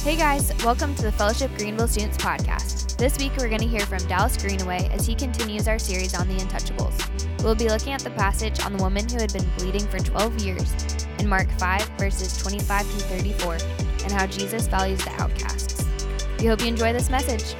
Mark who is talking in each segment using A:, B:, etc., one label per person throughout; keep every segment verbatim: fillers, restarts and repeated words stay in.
A: Hey guys, welcome to the Fellowship Greenville Students Podcast. This week we're going to hear from Dallas Greenaway as he continues our series on the Untouchables. We'll be looking at the passage on the woman who had been bleeding for twelve years in Mark five, verses twenty-five through thirty-four, and how Jesus values the outcasts. We hope you enjoy this message.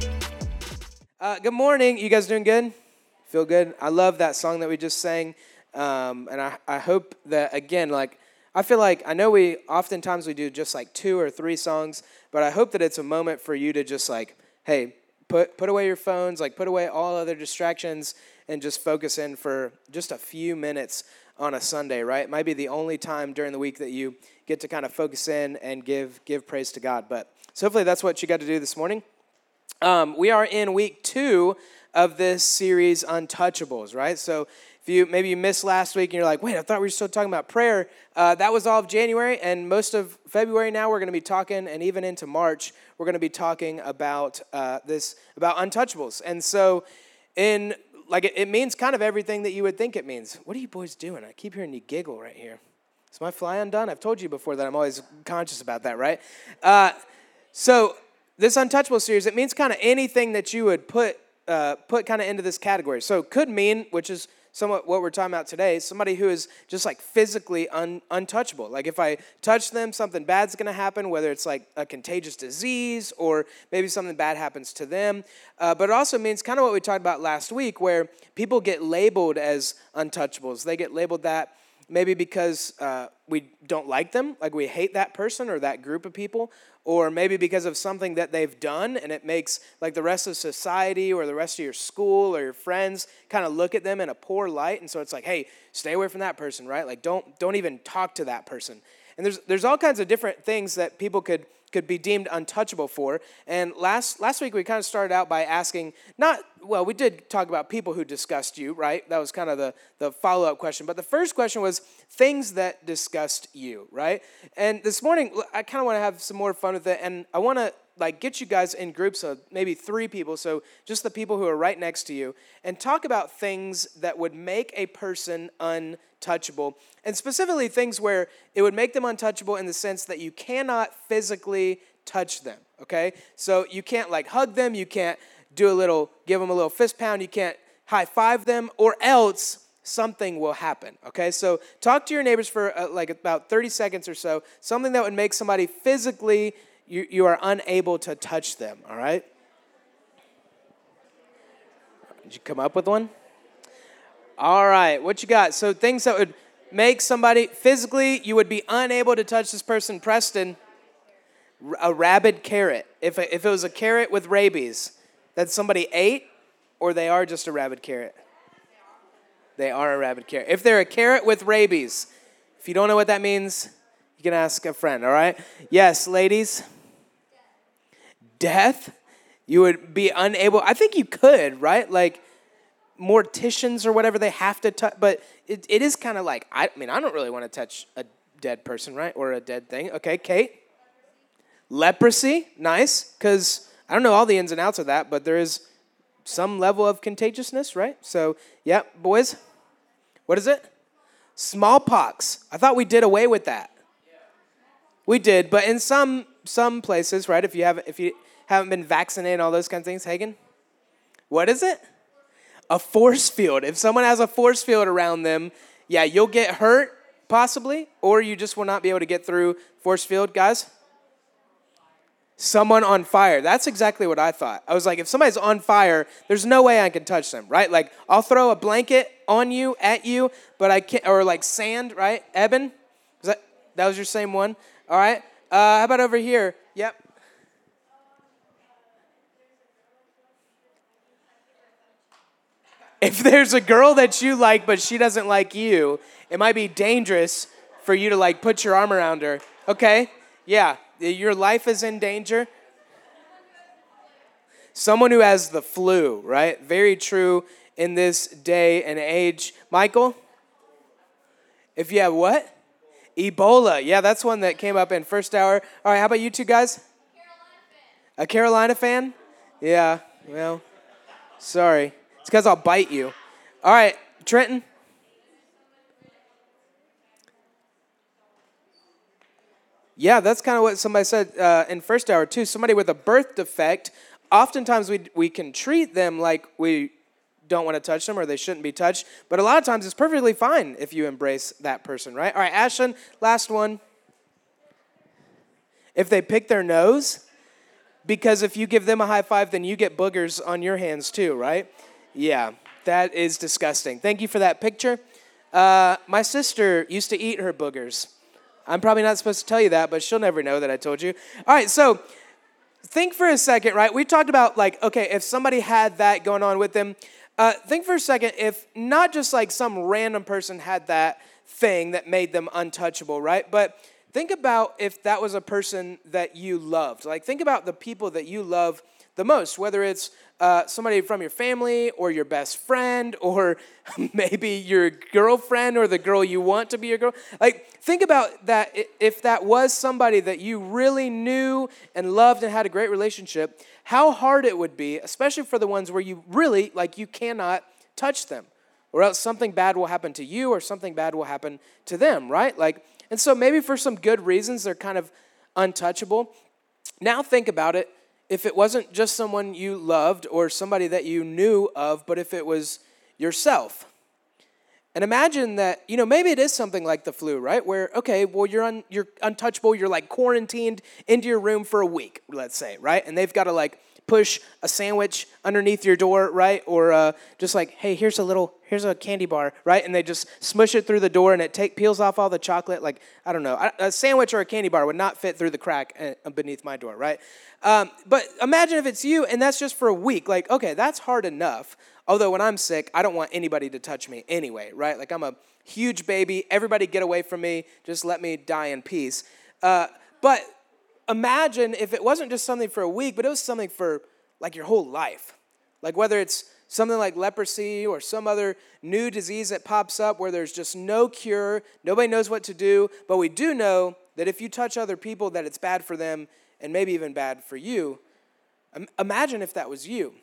B: Uh, good morning. You guys doing good? Feel good? I love that song that we just sang, um, and I, I hope that, again, like, I feel like, I know we, oftentimes we do just like two or three songs, but I hope that it's a moment for you to just like, hey, put put away your phones, like put away all other distractions and just focus in for just a few minutes on a Sunday, right? It might be the only time during the week that you get to kind of focus in and give give praise to God. But so hopefully that's what you got to do this morning. Um, we are in week two of this series, Untouchables, right? So if you maybe you missed last week and you're like, wait, I thought we were still talking about prayer. Uh, that was all of January, and most of February now we're going to be talking, and even into March, we're going to be talking about uh, this, about untouchables. And so in, like, it, it means kind of everything that you would think it means. What are you boys doing? I keep hearing you giggle right here. Is my fly undone? I've told you before that I'm always conscious about that, right? Uh, so this Untouchable series, it means kind of anything that you would put, uh, put kind of into this category. So could mean, which is somewhat what we're talking about today, somebody who is just like physically un, untouchable. Like if I touch them, something bad's going to happen, whether it's like a contagious disease or maybe something bad happens to them. Uh, but it also means kind of what we talked about last week, where people get labeled as untouchables. They get labeled that maybe because uh, we don't like them, like we hate that person or that group of people, or maybe because of something that they've done and it makes like the rest of society or the rest of your school or your friends kind of look at them in a poor light. And so it's like, hey, stay away from that person, right? Like don't don't even talk to that person. And there's there's all kinds of different things that people could could be deemed untouchable for. And last last week we kind of started out by asking, not, well, we did talk about people who disgust you, right? That was kind of the, the follow-up question. But the first question was things that disgust you, right? And this morning, I kind of want to have some more fun with it. And I want to like get you guys in groups of maybe three people, so just the people who are right next to you, and talk about things that would make a person untouchable, and specifically things where it would make them untouchable in the sense that you cannot physically touch them, okay? So you can't like hug them, you can't do a little, give them a little fist pound, you can't high five them, or else something will happen, okay? So talk to your neighbors for uh, like about thirty seconds or so, something that would make somebody physically You you are unable to touch them, all right? Did you come up with one? All right, what you got? So things that would make somebody, physically, you would be unable to touch this person. Preston, a rabid carrot. If, if it was a carrot with rabies that somebody ate, or they are just a rabid carrot? They are a rabid carrot. If they're a carrot with rabies, if you don't know what that means, you can ask a friend, all right? Yes, ladies. Death. You would be unable. I think you could, right? Like morticians or whatever, they have to touch. But it, it is kind of like, I mean, I don't really want to touch a dead person, right? Or a dead thing. Okay, Kate? Leprosy. Nice. Because I don't know all the ins and outs of that, but there is some level of contagiousness, right? So, yeah, boys. What is it? Smallpox. I thought we did away with that. We did, but in some some places, right? If you haven't if you haven't been vaccinated, all those kinds of things, Hagen. What is it? A force field. If someone has a force field around them, yeah, you'll get hurt possibly, or you just will not be able to get through force field, guys. Someone on fire. That's exactly what I thought. I was like, if somebody's on fire, there's no way I can touch them, right? Like I'll throw a blanket on you, at you, but I can't, or like sand, right? Eben, was that that was your same one? All right. Uh, how about over here? Yep. If there's a girl that you like, but she doesn't like you, it might be dangerous for you to like put your arm around her. Okay. Yeah. Your life is in danger. Someone who has the flu, right? Very true in this day and age. Michael? If you have what? Ebola. Yeah, that's one that came up in first hour. All right, how about you two guys? Carolina fan. A Carolina fan? Yeah, well, sorry. It's because I'll bite you. All right, Trenton? Yeah, that's kind of what somebody said uh, in first hour too. Somebody with a birth defect, oftentimes we we can treat them like we don't want to touch them or they shouldn't be touched, but a lot of times it's perfectly fine if you embrace that person, right? All right, Ashton, last one. If they pick their nose, because if you give them a high five, then you get boogers on your hands too, right? Yeah, that is disgusting. Thank you for that picture. Uh, my sister used to eat her boogers. I'm probably not supposed to tell you that, but she'll never know that I told you. All right, so think for a second, right? We talked about, like, okay, if somebody had that going on with them, uh, think for a second if not just like some random person had that thing that made them untouchable, right? But think about if that was a person that you loved. Like, think about the people that you love the most, whether it's uh, somebody from your family or your best friend or maybe your girlfriend or the girl you want to be your girl. Like, think about that. If that was somebody that you really knew and loved and had a great relationship, how hard it would be, especially for the ones where you really, like, you cannot touch them, or else something bad will happen to you or something bad will happen to them, right? Like, and so maybe for some good reasons, they're kind of untouchable. Now think about it. If it wasn't just someone you loved or somebody that you knew of, but if it was yourself. And imagine that, you know, maybe it is something like the flu, right? Where, okay, well, you're un, you're untouchable. You're like quarantined into your room for a week, let's say, right? And they've got to like push a sandwich underneath your door, right? Or uh, just like, hey, here's a little, here's a candy bar, right? And they just smush it through the door and it take peels off all the chocolate. Like, I don't know, a sandwich or a candy bar would not fit through the crack beneath my door, right? Um, but imagine if it's you and that's just for a week. Like, okay, that's hard enough. Although when I'm sick, I don't want anybody to touch me anyway, right? Like, I'm a huge baby. Everybody get away from me. Just let me die in peace. Uh, but imagine if it wasn't just something for a week, but it was something for like your whole life. Like whether it's something like leprosy or some other new disease that pops up where there's just no cure, nobody knows what to do, but we do know that if you touch other people that it's bad for them and maybe even bad for you. Imagine if that was you.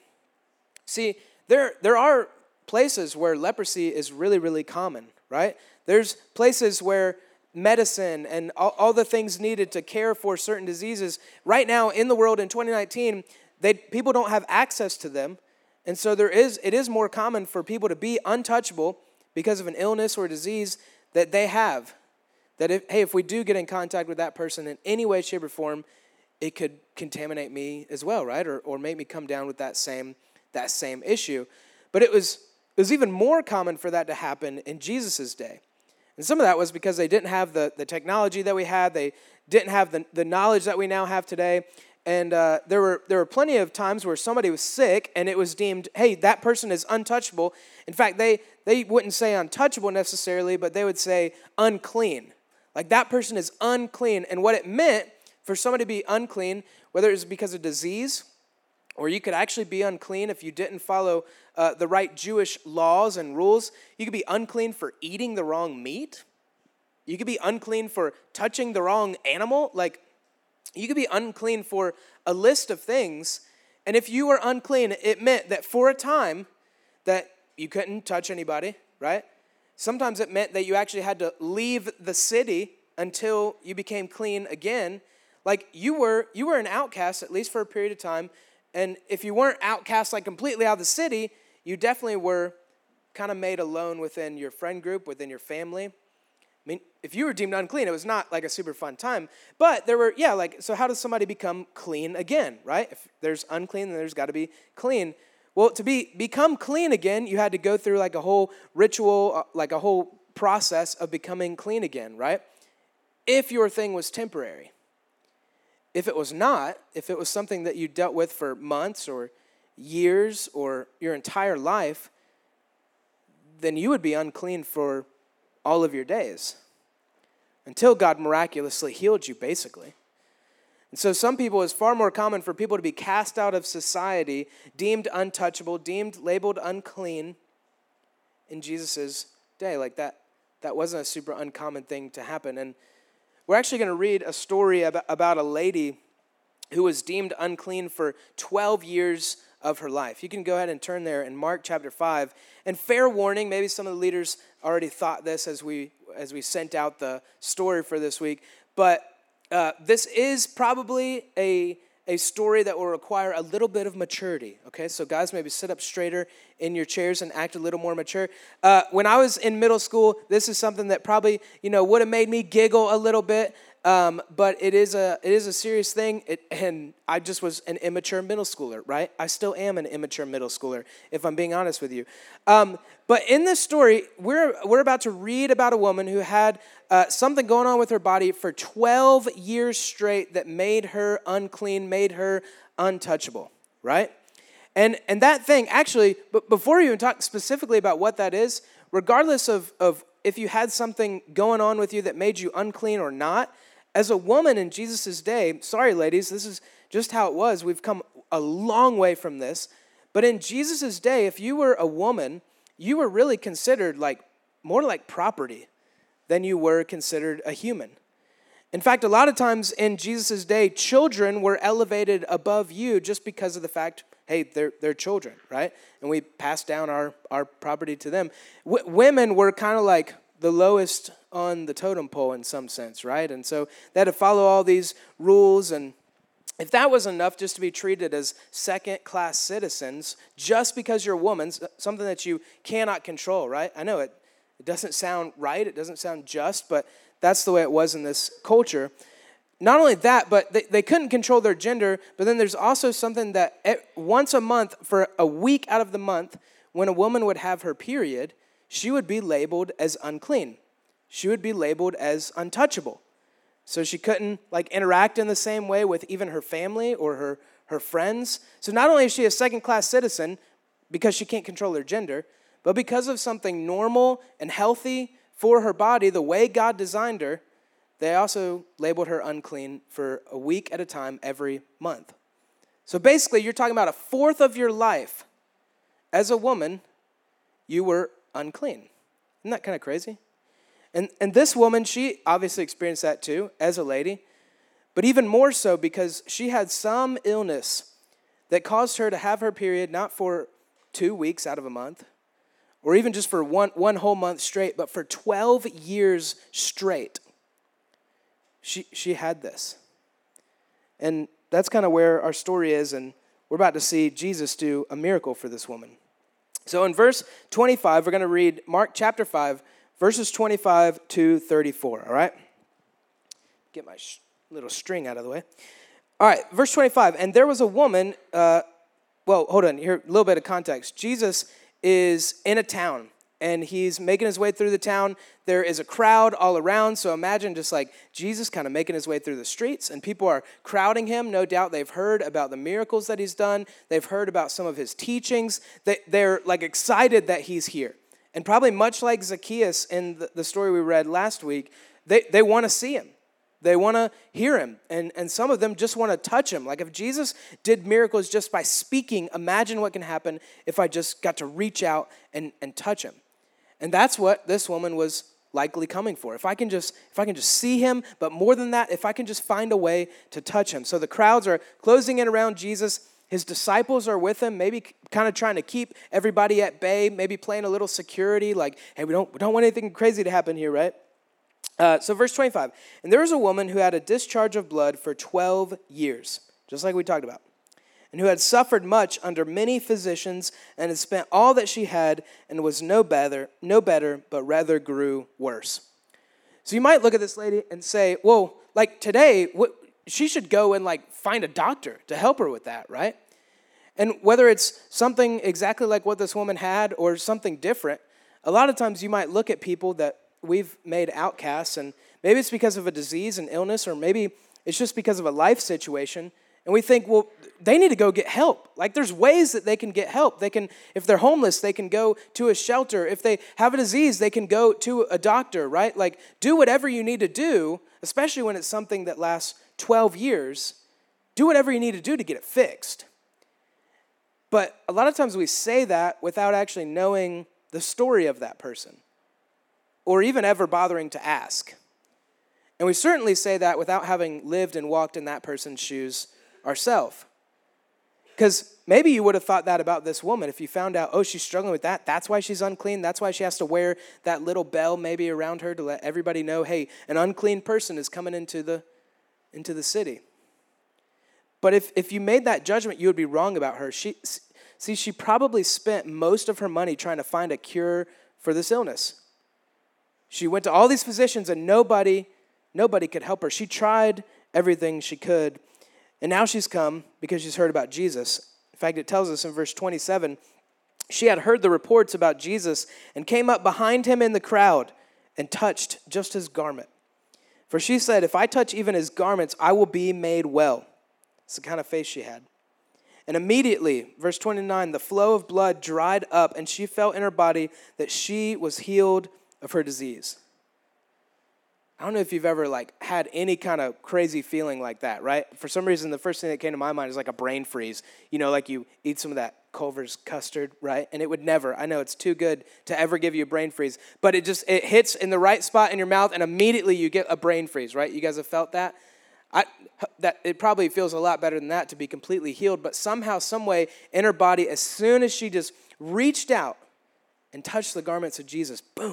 B: See, there there are places where leprosy is really, really common, right? There's places where medicine and all, all the things needed to care for certain diseases right now in the world in twenty nineteen, they people don't have access to them. And so there is it is more common for people to be untouchable because of an illness or disease that they have. That if, hey, if we do get in contact with that person in any way, shape, or form, it could contaminate me as well, right? Or or make me come down with that same that same issue. But it was it was even more common for that to happen in Jesus' day. And some of that was because they didn't have the, the technology that we had. They didn't have the, the knowledge that we now have today. And uh, there were there were plenty of times where somebody was sick and it was deemed, hey, that person is untouchable. In fact, they, they wouldn't say untouchable necessarily, but they would say unclean. Like, that person is unclean. And what it meant for somebody to be unclean, whether it was because of disease, or you could actually be unclean if you didn't follow uh, the right Jewish laws and rules. You could be unclean for eating the wrong meat. You could be unclean for touching the wrong animal. Like, you could be unclean for a list of things. And if you were unclean, it meant that for a time that you couldn't touch anybody, right? Sometimes it meant that you actually had to leave the city until you became clean again. Like, you were you were an outcast, at least for a period of time. And if you weren't outcast, like completely out of the city, you definitely were kind of made alone within your friend group, within your family. I mean, if you were deemed unclean, it was not like a super fun time. But there were, yeah, like, so how does somebody become clean again, right? If there's unclean, then there's got to be clean. Well, to be become clean again, you had to go through like a whole ritual, like a whole process of becoming clean again, right? If your thing was temporary. If it was not, if it was something that you dealt with for months or years or your entire life, then you would be unclean for all of your days until God miraculously healed you, basically. And so some people, it's far more common for people to be cast out of society, deemed untouchable, deemed labeled unclean in Jesus' day. Like that, that wasn't a super uncommon thing to happen. And we're actually going to read a story about, about a lady who was deemed unclean for twelve years of her life. You can go ahead and turn there in Mark chapter five. And fair warning, maybe some of the leaders already thought this as we as we sent out the story for this week, but uh, this is probably a, a story that will require a little bit of maturity, okay? So guys, maybe sit up straighter in your chairs and act a little more mature. Uh, when I was in middle school, this is something that probably, you know, would have made me giggle a little bit. Um, but it is a it is a serious thing, it, and I just was an immature middle schooler, right? I still am an immature middle schooler, if I'm being honest with you. Um, but in this story, we're we're about to read about a woman who had uh, something going on with her body for twelve years straight that made her unclean, made her untouchable, right? And and that thing, actually, but before we even talk specifically about what that is, regardless of of if you had something going on with you that made you unclean or not, as a woman in Jesus' day, sorry ladies, this is just how it was. We've come a long way from this. But in Jesus' day, if you were a woman, you were really considered like more like property than you were considered a human. In fact, a lot of times in Jesus' day, children were elevated above you just because of the fact, hey, they're they're children, right? And we pass down our, our property to them. W- women were kind of like the lowest on the totem pole in some sense, right? And so they had to follow all these rules, and if that was enough just to be treated as second-class citizens, just because you're a woman, something that you cannot control, right? I know it, it doesn't sound right, it doesn't sound just, but that's the way it was in this culture. Not only that, but they, they couldn't control their gender, but then there's also something that once a month, for a week out of the month, when a woman would have her period, she would be labeled as unclean. She would be labeled as untouchable. So she couldn't like interact in the same way with even her family or her, her friends. So not only is she a second-class citizen because she can't control her gender, but because of something normal and healthy for her body, the way God designed her, they also labeled her unclean for a week at a time every month. So basically, you're talking about a fourth of your life as a woman, you were unclean. Isn't that kind of crazy? And and this woman, she obviously experienced that too as a lady, but even more so because she had some illness that caused her to have her period not for two weeks out of a month, or even just for one, one whole month straight, but for twelve years straight. She she had this. And that's kind of where our story is, and we're about to see Jesus do a miracle for this woman. So in verse twenty-five, we're going to read Mark chapter five, verses twenty-five to thirty-four, all right? Get my sh- little string out of the way. All right, verse twenty-five, and there was a woman, uh, well, hold on, here, a little bit of context. Jesus is in a town, and he's making his way through the town. There is a crowd all around, so imagine just like Jesus kind of making his way through the streets, and people are crowding him. No doubt they've heard about the miracles that he's done. They've heard about some of his teachings. They, they're like excited that he's here. And probably much like Zacchaeus in the, the story we read last week, they, they want to see him. They want to hear him. And, and some of them just want to touch him. Like if Jesus did miracles just by speaking, imagine what can happen if I just got to reach out and, and touch him. And that's what this woman was likely coming for. If I can just if I can just see him, but more than that, if I can just find a way to touch him. So the crowds are closing in around Jesus. His disciples are with him, maybe kind of trying to keep everybody at bay, maybe playing a little security, like, hey, we don't we don't want anything crazy to happen here, right? Uh, so verse twenty-five, and there was a woman who had a discharge of blood for twelve years, just like we talked about, and who had suffered much under many physicians and had spent all that she had and was no better, no better, but rather grew worse. So you might look at this lady and say, well, like today, what, she should go and like find a doctor to help her with that, right? And whether it's something exactly like what this woman had or something different, a lot of times you might look at people that we've made outcasts, and maybe it's because of a disease, an illness, or maybe it's just because of a life situation. And we think, well, they need to go get help. Like there's ways that they can get help. They can, if they're homeless, they can go to a shelter. If they have a disease, they can go to a doctor, right? Like do whatever you need to do, especially when it's something that lasts twelve years. Do whatever you need to do to get it fixed. But a lot of times we say that without actually knowing the story of that person, or even ever bothering to ask. And we certainly say that without having lived and walked in that person's shoes ourselves. Because maybe you would have thought that about this woman if you found out, oh, she's struggling with that. That's why she's unclean. That's why she has to wear that little bell maybe around her to let everybody know, hey, an unclean person is coming into the into the city. But if, if you made that judgment, you would be wrong about her. She, see, she probably spent most of her money trying to find a cure for this illness. She went to all these physicians and nobody, nobody could help her. She tried everything she could. And now she's come because she's heard about Jesus. In fact, it tells us in verse twenty-seven, she had heard the reports about Jesus and came up behind him in the crowd and touched just his garment. For she said, if I touch even his garments, I will be made well. It's the kind of faith she had. And immediately, verse twenty-nine, the flow of blood dried up, and she felt in her body that she was healed of her disease. I don't know if you've ever like had any kind of crazy feeling like that, right? For some reason, the first thing that came to my mind is like a brain freeze. You know, like you eat some of that Culver's custard, right? And it would never, I know it's too good to ever give you a brain freeze, but it just, it hits in the right spot in your mouth and immediately you get a brain freeze, right? You guys have felt that? I, that it probably feels a lot better than that to be completely healed, but somehow, some way in her body, as soon as she just reached out and touched the garments of Jesus, boom,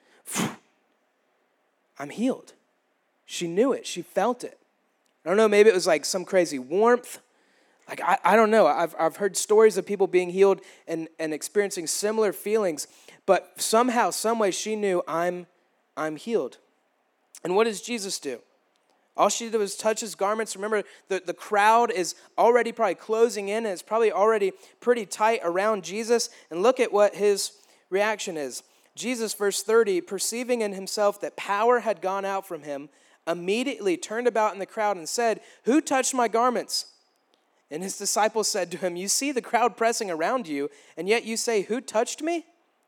B: I'm healed. She knew it. She felt it. I don't know, maybe it was like some crazy warmth. Like, I, I don't know. I've I've heard stories of people being healed and, and experiencing similar feelings, but somehow, some way she knew I'm I'm healed. And what does Jesus do? All she did was touch his garments. Remember, the, the crowd is already probably closing in, and it's probably already pretty tight around Jesus. And look at what his reaction is. Jesus, verse thirty, perceiving in himself that power had gone out from him, immediately turned about in the crowd and said, who touched my garments? And his disciples said to him, you see the crowd pressing around you, and yet you say, who touched me?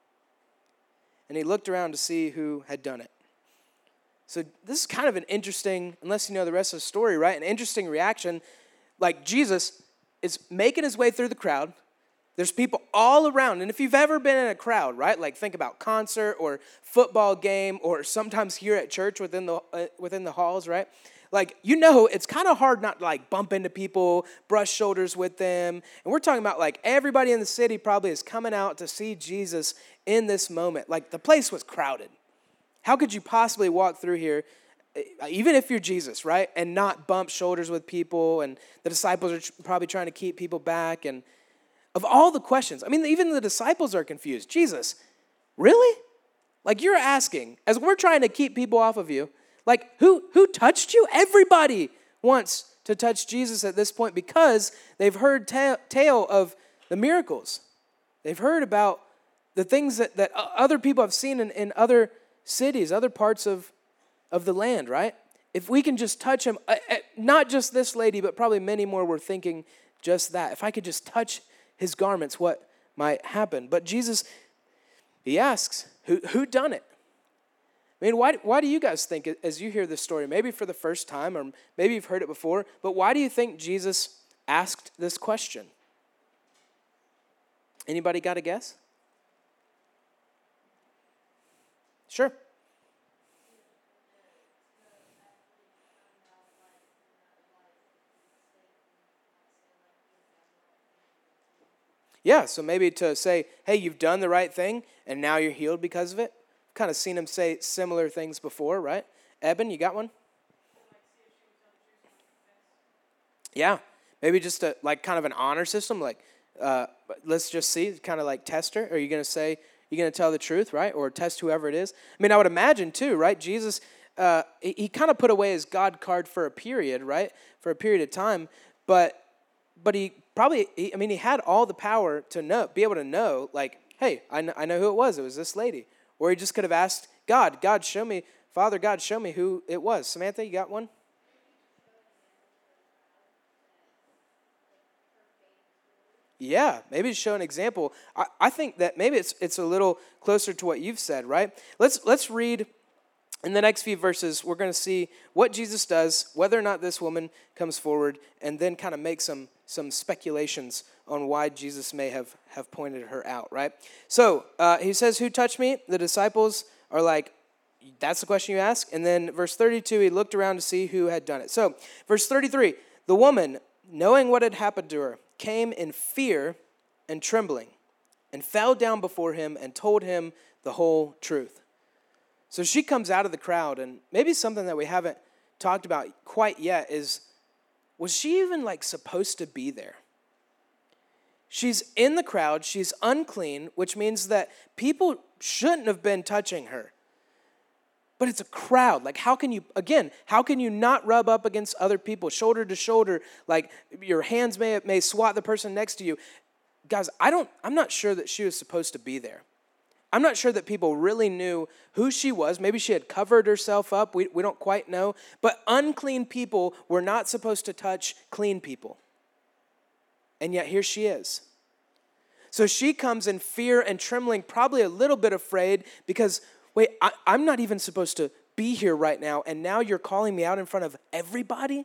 B: And he looked around to see who had done it. So this is kind of an interesting, unless you know the rest of the story, right? An interesting reaction. Like Jesus is making his way through the crowd. There's people all around. And if you've ever been in a crowd, right? Like think about concert or football game or sometimes here at church within the uh, within the halls, right? Like, you know, it's kind of hard not to like bump into people, brush shoulders with them. And we're talking about like everybody in the city probably is coming out to see Jesus in this moment. Like the place was crowded. How could you possibly walk through here, even if you're Jesus, right? And not bump shoulders with people, and the disciples are probably trying to keep people back. And of all the questions, I mean, even the disciples are confused. Jesus, really? Like you're asking, as we're trying to keep people off of you, like who, who touched you? Everybody wants to touch Jesus at this point because they've heard ta- tale of the miracles. They've heard about the things that, that other people have seen in, in other cities, other parts of, of the land, right? If we can just touch him, uh, uh, not just this lady, but probably many more were thinking just that. If I could just touch his garments, what might happen? But Jesus, he asks, who who done it? I mean, why, why do you guys think, as you hear this story, maybe for the first time, or maybe you've heard it before, but why do you think Jesus asked this question? Anybody got a guess? Sure. Yeah, so maybe to say, hey, you've done the right thing, and now you're healed because of it. Kind of seen him say similar things before, right? Eben, you got one? Yeah, maybe just a, like kind of an honor system, like uh, let's just see, kind of like test her. Are you going to say, you're going to tell the truth, right? Or test whoever it is. I mean, I would imagine too, right? Jesus, uh, he, he kind of put away his God card for a period, right? For a period of time, but but he probably, he, I mean, he had all the power to know, be able to know, like, hey, I know, I know who it was. It was this lady. Or he just could have asked God, God, show me, Father, God, show me who it was. Samantha, you got one? Yeah, maybe to show an example. I, I think that maybe it's it's a little closer to what you've said, right? Let's let's read in the next few verses. We're going to see what Jesus does, whether or not this woman comes forward, and then kind of make some some speculations on why Jesus may have, have pointed her out, right? So uh, he says, who touched me? The disciples are like, that's the question you ask. And then verse thirty-two, he looked around to see who had done it. So verse thirty-three, the woman, knowing what had happened to her, came in fear and trembling and fell down before him and told him the whole truth. So she comes out of the crowd, and maybe something that we haven't talked about quite yet is, was she even like supposed to be there? She's in the crowd, she's unclean, which means that people shouldn't have been touching her. But it's a crowd. Like, how can you, again, how can you not rub up against other people, shoulder to shoulder, like your hands may, may swat the person next to you? Guys, I don't, I'm not sure that she was supposed to be there. I'm not sure that people really knew who she was. Maybe she had covered herself up. We, we don't quite know. But unclean people were not supposed to touch clean people. And yet here she is. So she comes in fear and trembling, probably a little bit afraid because, wait, I, I'm not even supposed to be here right now, and now you're calling me out in front of everybody?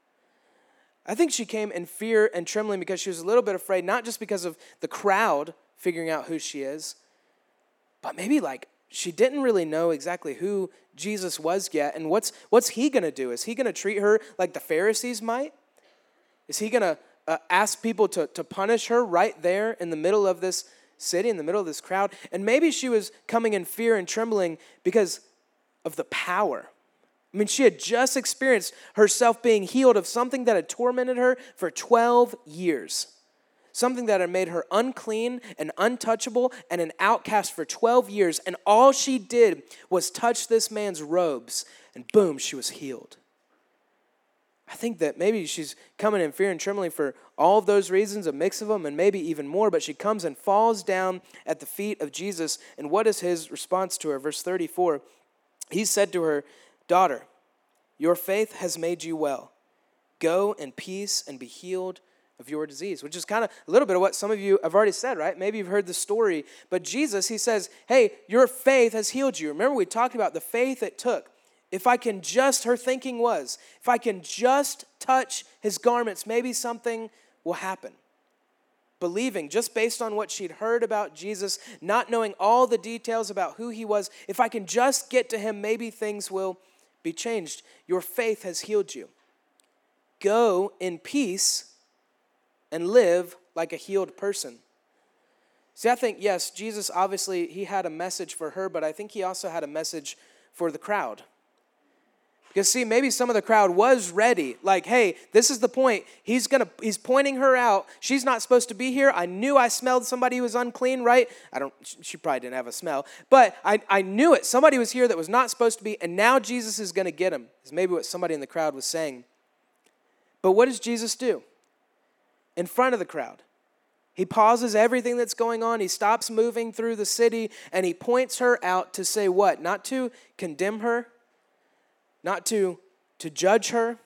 B: I think she came in fear and trembling because she was a little bit afraid, not just because of the crowd figuring out who she is, but maybe like she didn't really know exactly who Jesus was yet, and what's what's he going to do? Is he going to treat her like the Pharisees might? Is he going to uh, ask people to, to punish her right there in the middle of this city, in the middle of this crowd? And maybe she was coming in fear and trembling because of the power. I mean, she had just experienced herself being healed of something that had tormented her for twelve years. Something that had made her unclean and untouchable and an outcast for twelve years. And all she did was touch this man's robes, and boom, she was healed. I think that maybe she's coming in fear and trembling for all of those reasons, a mix of them, and maybe even more, but she comes and falls down at the feet of Jesus. And what is his response to her? Verse thirty-four, he said to her, "Daughter, your faith has made you well. Go in peace and be healed of your disease," which is kind of a little bit of what some of you have already said, right? Maybe you've heard the story. But Jesus, he says, hey, your faith has healed you. Remember we talked about the faith it took. If I can just, her thinking was, if I can just touch his garments, maybe something will happen. Believing, just based on what she'd heard about Jesus, not knowing all the details about who he was, if I can just get to him, maybe things will be changed. Your faith has healed you. Go in peace and live like a healed person. See, I think, yes, Jesus, obviously, he had a message for her, but I think he also had a message for the crowd. Because see, maybe some of the crowd was ready. Like, hey, this is the point. He's gonna, he's pointing her out. She's not supposed to be here. I knew I smelled somebody who was unclean, right? I don't, she probably didn't have a smell. But I, I knew it. Somebody was here that was not supposed to be, and now Jesus is gonna get him. Is maybe what somebody in the crowd was saying. But what does Jesus do? In front of the crowd, he pauses everything that's going on. He stops moving through the city, and he points her out to say what? Not to condemn her, not to, to judge her,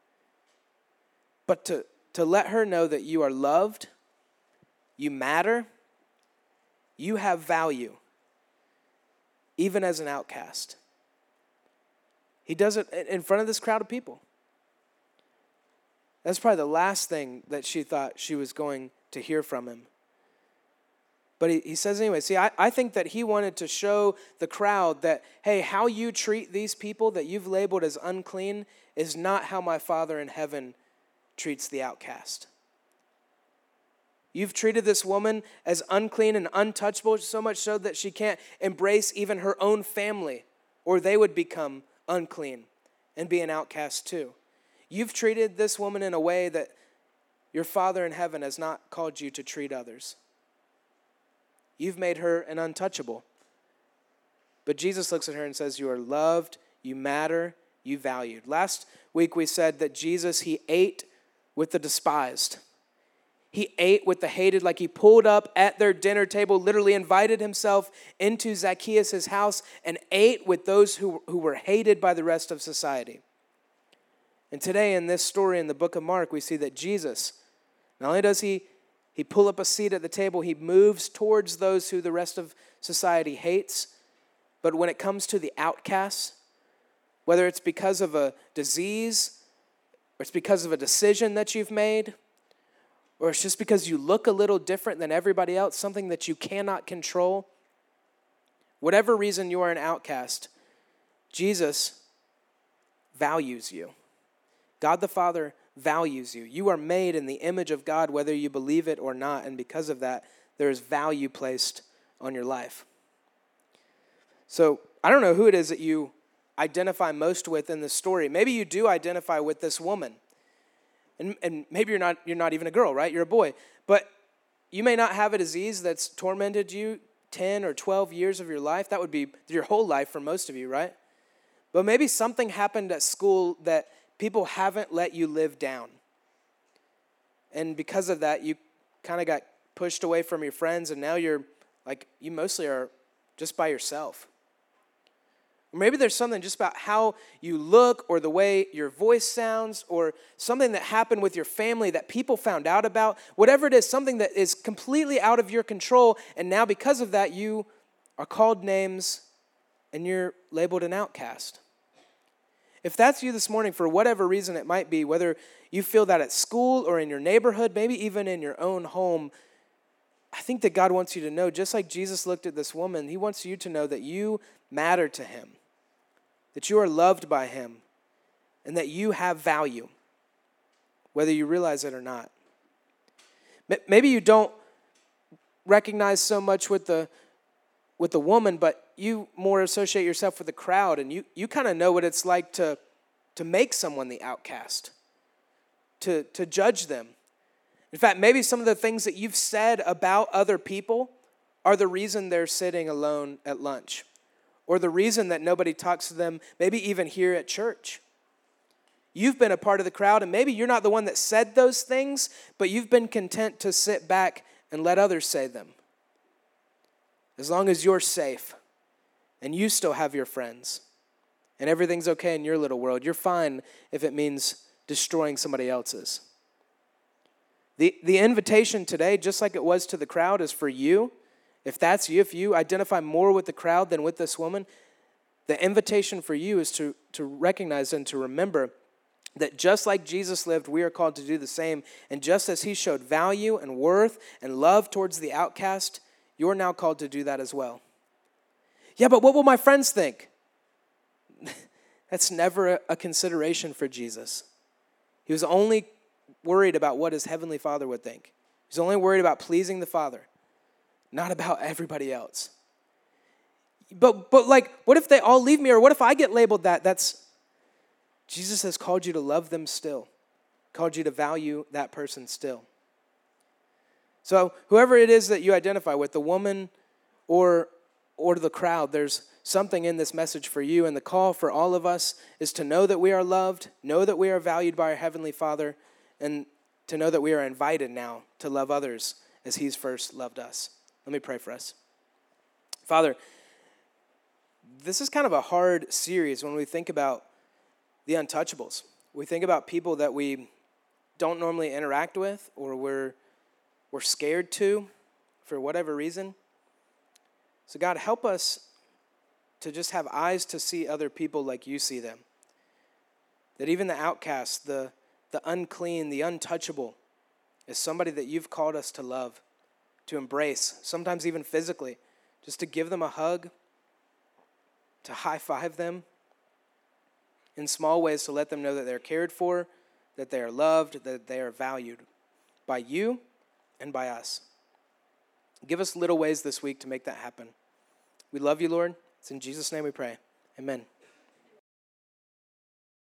B: but to, to let her know that you are loved, you matter, you have value, even as an outcast. He does it in front of this crowd of people. That's probably the last thing that she thought she was going to hear from him. But he, he says anyway, see, I, I think that he wanted to show the crowd that, hey, how you treat these people that you've labeled as unclean is not how my Father in heaven treats the outcast. You've treated this woman as unclean and untouchable, so much so that she can't embrace even her own family, or they would become unclean and be an outcast too. You've treated this woman in a way that your Father in heaven has not called you to treat others. You've made her an untouchable. But Jesus looks at her and says, you are loved, you matter, you valued. Last week we said that Jesus, he ate with the despised. He ate with the hated, like he pulled up at their dinner table, literally invited himself into Zacchaeus' house and ate with those who, who were hated by the rest of society. And today in this story in the book of Mark, we see that Jesus, not only does he He pull up a seat at the table. He moves towards those who the rest of society hates. But when it comes to the outcasts, whether it's because of a disease, or it's because of a decision that you've made, or it's just because you look a little different than everybody else, something that you cannot control, whatever reason you are an outcast, Jesus values you. God the Father values you. You are made in the image of God, whether you believe it or not, and because of that, there is value placed on your life. So I don't know who it is that you identify most with in this story. Maybe you do identify with this woman. And, and maybe you're not, you're not even a girl, right? You're a boy. But you may not have a disease that's tormented you ten or twelve years of your life. That would be your whole life for most of you, right? But maybe something happened at school that people haven't let you live down. And because of that, you kind of got pushed away from your friends, and now you're like, you mostly are just by yourself. Or maybe there's something just about how you look or the way your voice sounds or something that happened with your family that people found out about. Whatever it is, something that is completely out of your control, and now because of that, you are called names and you're labeled an outcast. If that's you this morning, for whatever reason it might be, whether you feel that at school or in your neighborhood, maybe even in your own home, I think that God wants you to know, just like Jesus looked at this woman, he wants you to know that you matter to him, that you are loved by him, and that you have value, whether you realize it or not. Maybe you don't recognize so much with the with the woman, but you more associate yourself with the crowd, and you, you kind of know what it's like to, to make someone the outcast, to, to judge them. In fact, maybe some of the things that you've said about other people are the reason they're sitting alone at lunch, or the reason that nobody talks to them, maybe even here at church. You've been a part of the crowd, and maybe you're not the one that said those things, but you've been content to sit back and let others say them. As long as you're safe and you still have your friends and everything's okay in your little world, you're fine if it means destroying somebody else's. The, the invitation today, just like it was to the crowd, is for you. If that's you, if you identify more with the crowd than with this woman, the invitation for you is to, to recognize and to remember that just like Jesus lived, we are called to do the same. And just as he showed value and worth and love towards the outcast, you're now called to do that as well. Yeah, but what will my friends think? That's never a, a consideration for Jesus. He was only worried about what his heavenly Father would think. He's only worried about pleasing the Father, not about everybody else. But but like, what if they all leave me, or what if I get labeled that? That's, Jesus has called you to love them still, called you to value that person still. So whoever it is that you identify with, the woman or or the crowd, there's something in this message for you. And the call for all of us is to know that we are loved, know that we are valued by our Heavenly Father, and to know that we are invited now to love others as he's first loved us. Let me pray for us. Father, this is kind of a hard series when we think about the untouchables. We think about people that we don't normally interact with, or we're we're scared to for whatever reason. So God, help us to just have eyes to see other people like you see them. That even the outcast, the, the unclean, the untouchable, is somebody that you've called us to love, to embrace, sometimes even physically, just to give them a hug, to high-five them, in small ways to let them know that they're cared for, that they are loved, that they are valued by you and by us. Give us little ways this week to make that happen. We love you, Lord. It's in Jesus' name we pray. Amen.